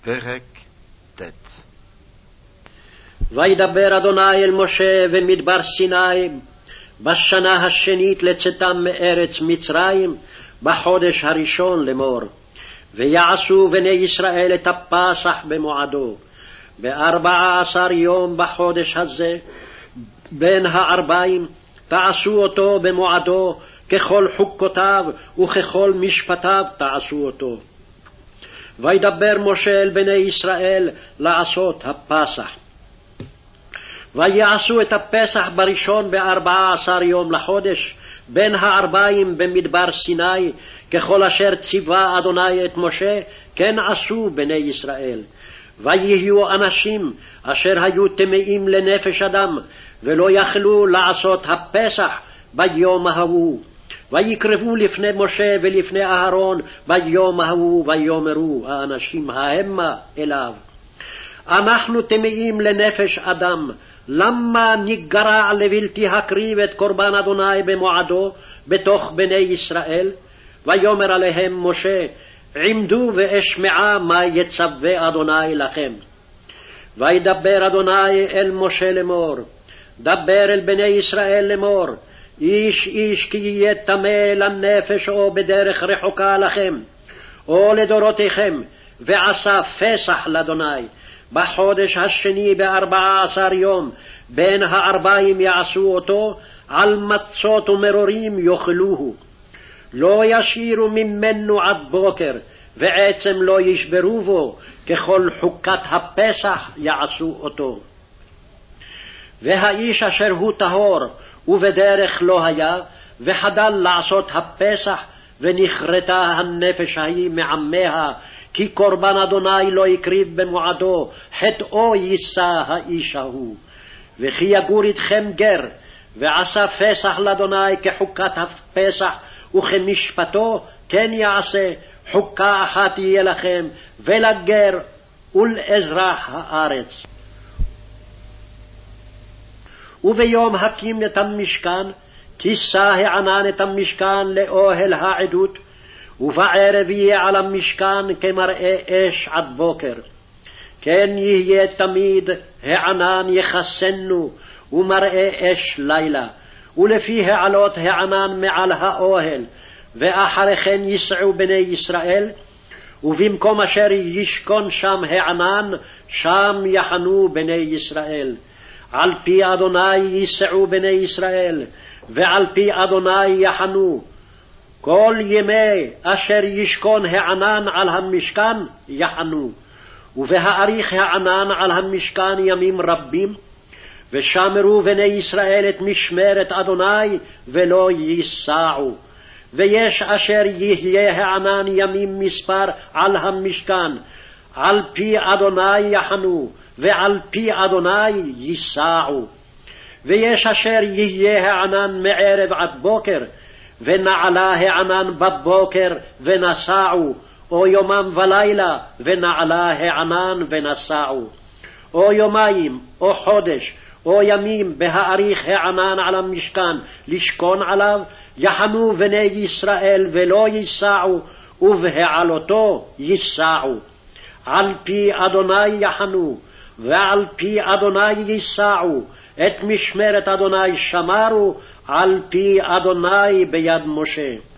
פרק ט'. וידבר אדוני אל משה במדבר סיני בשנה השנית לצאתם מארץ מצרים בחודש הראשון לאמור, ויעשו בני ישראל את הפסח במועדו 14 יום בחודש הזה בין הערביים, תעשו אותו במועדו, ככל חוקותיו וככל משפטיו תעשו אותו. וידבר משה אל בני ישראל לעשות הפסח. ויעשו את הפסח בראשון 14 יום לחודש בין הערביים במדבר סיני, ככל אשר ציווה אדוני את משה, כן עשו בני ישראל. ויהיו אנשים אשר היו טמאים לנפש אדם, ולא יכלו לעשות הפסח ביום ההוא. ויקרבו לפני משה ולפני אהרון ביום ההוא, ויאמרו האנשים ההמה אליו, אנחנו טמאים לנפש אדם, למה נגרע לבלתי הקריב את קורבן אדוני במועדו בתוך בני ישראל? ויאמר עליהם משה, עמדו ואשמעה מה יצווה אדוני לכם. וידבר אדוני אל משה לאמור, דבר אל בני ישראל לאמור, איש איש כי יהיה טמא לנפש או בדרך רחוקה לכם או לדורותיכם, ועשה פסח לאדוני בחודש השני 14 יום בין הערביים יעשו אותו, על מצות ומרורים יאכלוהו, לא ישירו ממנו עד בוקר, ועצם לא ישברו בו, ככל חוקת הפסח יעשו אותו. והאיש אשר הוא טהור ובדרך לא היה, וחדל לעשות הפסח, ונכרתה הנפש ההיא מעמיה, כי קורבן אדוני לא יקריב במועדו, חטאו יישא האיש ההוא. וכי יגור איתכם גר, ועשה פסח לאדוני כחוקת הפסח וכמשפטו, כן יעשה, חוקה אחת תהיה לכם ולגר ולאזרח הארץ. וביום הקים את המשכן, כיסה הענן את המשכן לאוהל העדות, ובערב יהיה על המשכן כמראה אש עד בוקר. כן יהיה תמיד הענן יחסנו, ומראה אש לילה, ולפי העלות הענן מעל האוהל. ואחרי כן יסעו בני ישראל, ובמקום אשר ישכון שם הענן, שם יחנו בני ישראל. על פי אדוני יסעו בני ישראל, ועל פי אדוני יחנו. כל ימי אשר ישכון הענן על המשכן יחנו, ובהאריך הענן על המשכן ימים רבים, ושמרו בני ישראל את משמרת אדוני ולא ייסעו. ויש אשר יהיה הענן ימים מספר על המשכן, על פי אדוני יחנו, ועל פי אדוני ייסעו. ויש אשר יהיה הענן מערב עד בוקר, ונעלה הענן בבוקר ונסעו, או יומם ולילה ונעלה הענן ונסעו. או יומיים, או חודש, או ימים בהאריך הענן על המשכן לשכון עליו, יחנו בני ישראל ולא ייסעו, ובהעלותו ייסעו. על פי אדוני יחנו, ועל פי אדוני ייסעו, את משמרת אדוני שמרו, על פי אדוני ביד משה.